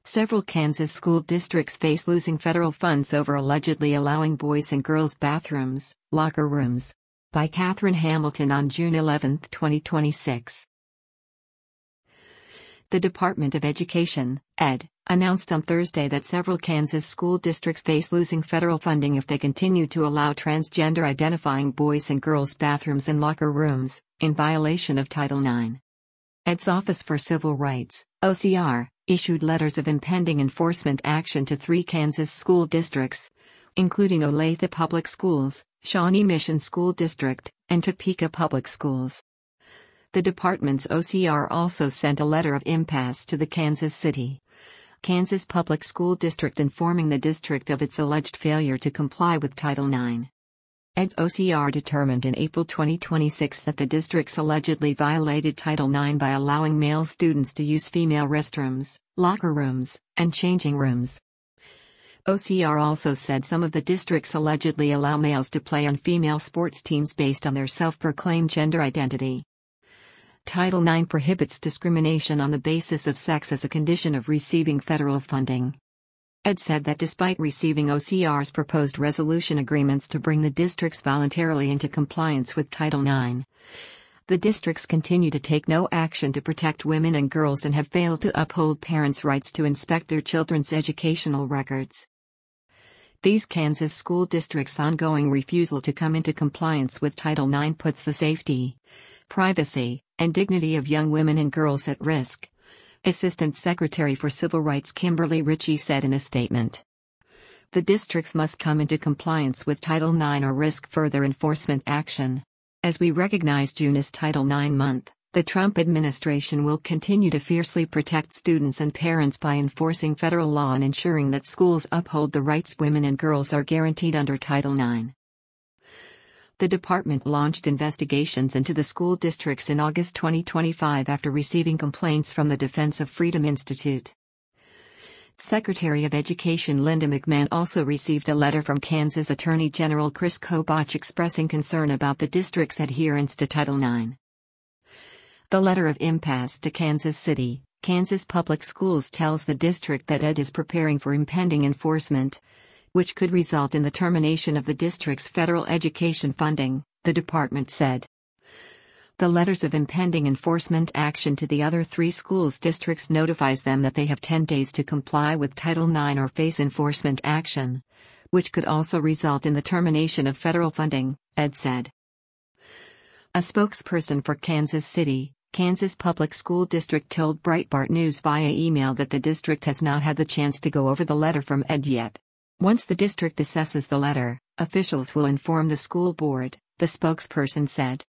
Several Kansas school districts face losing federal funds over allegedly allowing boys and girls bathrooms, locker rooms. By Catherine Hamilton on June 11, 2026. The Department of Education, Ed., announced on Thursday that several Kansas school districts face losing federal funding if they continue to allow transgender-identifying boys and girls bathrooms and locker rooms, in violation of Title IX. Ed's Office for Civil Rights, OCR, issued letters of impending enforcement action to 3 Kansas school districts, including Olathe Public Schools, Shawnee Mission School District, and Topeka Public Schools. The department's OCR also sent a letter of impasse to the Kansas City, Kansas Public School District informing the district of its alleged failure to comply with Title IX. Ed's OCR determined in April 2026 that the districts allegedly violated Title IX by allowing male students to use female restrooms, locker rooms, and changing rooms. OCR also said some of the districts allegedly allow males to play on female sports teams based on their self-proclaimed gender identity. Title IX prohibits discrimination on the basis of sex as a condition of receiving federal funding. Ed said that despite receiving OCR's proposed resolution agreements to bring the districts voluntarily into compliance with Title IX, the districts continue to take no action to protect women and girls and have failed to uphold parents' rights to inspect their children's educational records. These Kansas school districts' ongoing refusal to come into compliance with Title IX puts the safety, privacy, and dignity of young women and girls at risk, Assistant Secretary for Civil Rights Kimberly Ritchie said in a statement. The districts must come into compliance with Title IX or risk further enforcement action. As we recognize June as Title IX month, the Trump administration will continue to fiercely protect students and parents by enforcing federal law and ensuring that schools uphold the rights women and girls are guaranteed under Title IX. The department launched investigations into the school districts in August 2025 after receiving complaints from the Defense of Freedom Institute. Secretary of Education Linda McMahon also received a letter from Kansas Attorney General Chris Kobach expressing concern about the district's adherence to Title IX. The letter of impasse to Kansas City, Kansas Public Schools tells the district that Ed is preparing for impending enforcement, which could result in the termination of the district's federal education funding, the department said. The letters of impending enforcement action to the other 3 schools districts notifies them that they have 10 days to comply with Title IX or face enforcement action, which could also result in the termination of federal funding, Ed said. A spokesperson for Kansas City, Kansas Public School District told Breitbart News via email that the district has not had the chance to go over the letter from Ed yet. Once the district assesses the letter, officials will inform the school board, the spokesperson said.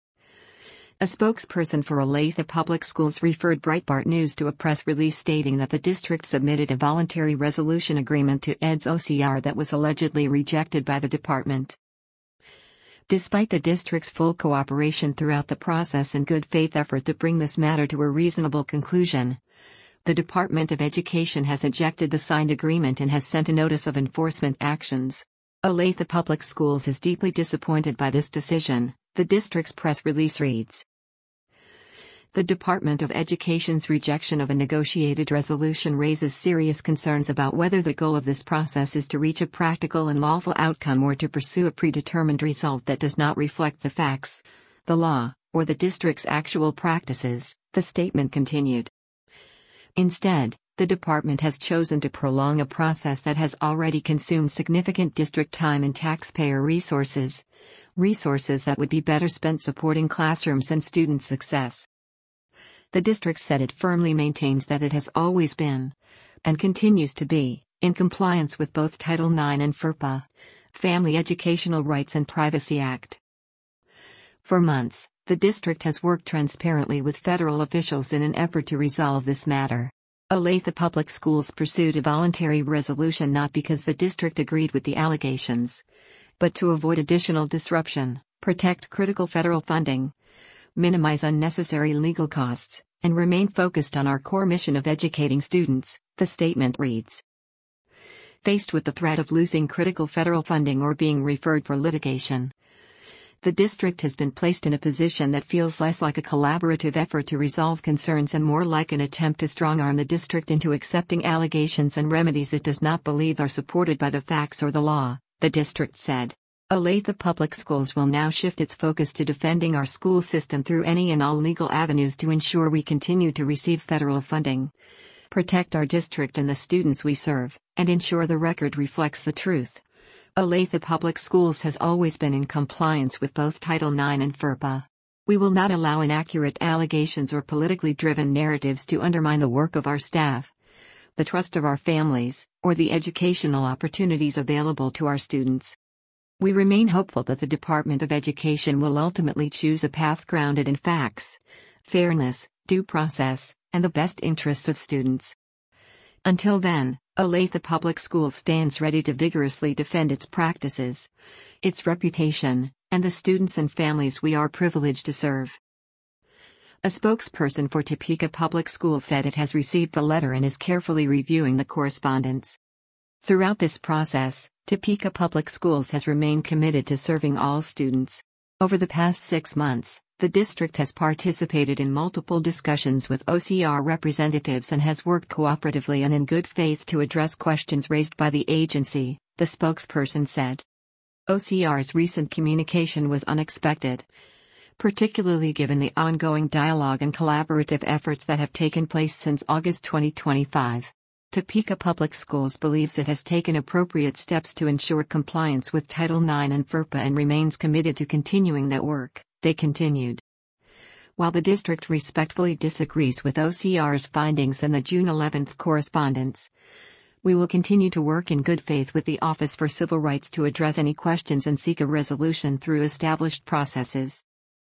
A spokesperson for Olathe Public Schools referred Breitbart News to a press release stating that the district submitted a voluntary resolution agreement to Ed's OCR that was allegedly rejected by the department. Despite the district's full cooperation throughout the process and good faith effort to bring this matter to a reasonable conclusion, the Department of Education has ejected the signed agreement and has sent a notice of enforcement actions. Olathe Public Schools is deeply disappointed by this decision, the district's press release reads. The Department of Education's rejection of a negotiated resolution raises serious concerns about whether the goal of this process is to reach a practical and lawful outcome or to pursue a predetermined result that does not reflect the facts, the law, or the district's actual practices, the statement continued. Instead, the department has chosen to prolong a process that has already consumed significant district time and taxpayer resources that would be better spent supporting classrooms and student success. The district said it firmly maintains that it has always been, and continues to be, in compliance with both Title IX and FERPA, Family Educational Rights and Privacy Act. For months, the district has worked transparently with federal officials in an effort to resolve this matter. Olathe Public Schools pursued a voluntary resolution not because the district agreed with the allegations, but to avoid additional disruption, protect critical federal funding, minimize unnecessary legal costs, and remain focused on our core mission of educating students, the statement reads. Faced with the threat of losing critical federal funding or being referred for litigation, The district has been placed in a position that feels less like a collaborative effort to resolve concerns and more like an attempt to strong-arm the district into accepting allegations and remedies it does not believe are supported by the facts or the law, the district said. Olathe Public Schools will now shift its focus to defending our school system through any and all legal avenues to ensure we continue to receive federal funding, protect our district and the students we serve, and ensure the record reflects the truth. Olathe Public Schools has always been in compliance with both Title IX and FERPA. We will not allow inaccurate allegations or politically driven narratives to undermine the work of our staff, the trust of our families, or the educational opportunities available to our students. We remain hopeful that the Department of Education will ultimately choose a path grounded in facts, fairness, due process, and the best interests of students. Until then, Olathe Public Schools stands ready to vigorously defend its practices, its reputation, and the students and families we are privileged to serve. A spokesperson for Topeka Public Schools said it has received the letter and is carefully reviewing the correspondence. Throughout this process, Topeka Public Schools has remained committed to serving all students. Over the past 6 months, the district has participated in multiple discussions with OCR representatives and has worked cooperatively and in good faith to address questions raised by the agency, the spokesperson said. OCR's recent communication was unexpected, particularly given the ongoing dialogue and collaborative efforts that have taken place since August 2025. Topeka Public Schools believes it has taken appropriate steps to ensure compliance with Title IX and FERPA and remains committed to continuing that work, they continued. While the district respectfully disagrees with OCR's findings and the June 11 correspondence, we will continue to work in good faith with the Office for Civil Rights to address any questions and seek a resolution through established processes.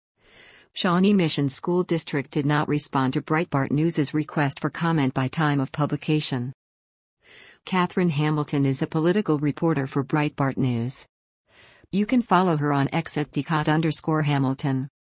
Shawnee Mission School District did not respond to Breitbart News's request for comment by time of publication. Catherine Hamilton is a political reporter for Breitbart News. You can follow her on X at @Hamilton.